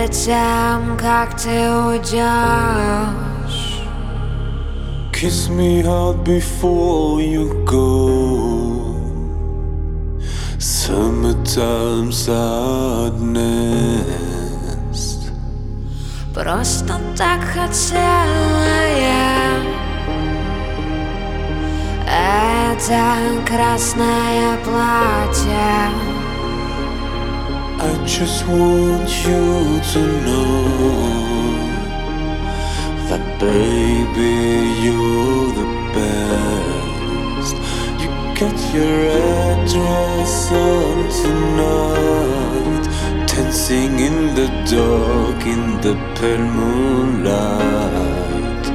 перед тем, как ты уйдешь. Kiss me hard before you go. Summertime sadness. Просто так хотела я. Это красное платье. I just want you to know that baby you're the best. You get your address on tonight, dancing in the dark in the pale moonlight.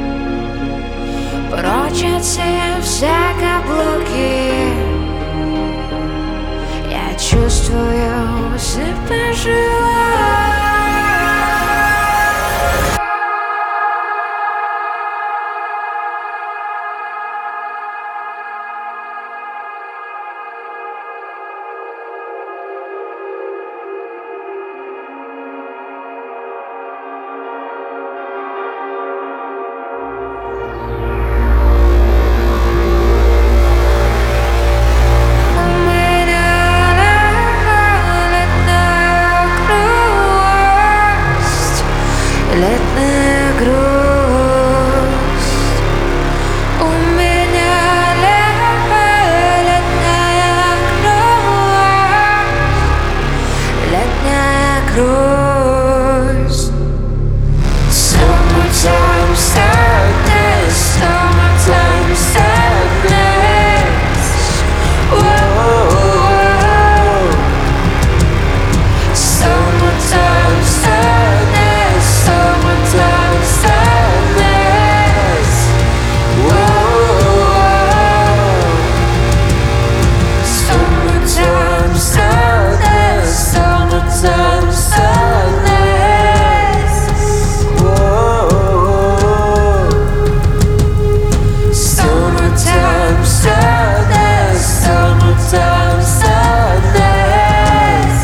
Прочь от все каблуки. Я чувствую себя живой. Летняя грусть. У меня летняя грусть. Летняя грусть. Summertime sadness. Summertime sadness. Whoa. Summertime sadness. Summertime sadness. Whoa. Summertime sadness. Summertime sadness. Whoa. Summertime sadness. Summertime sadness.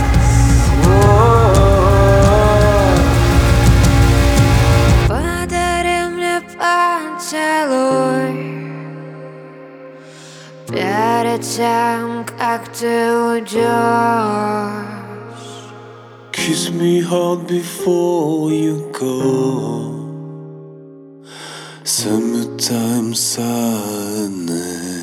Подари мне поцелуй перед тем, как ты уйдешь. Kiss me hard before you go. Summertime sadness.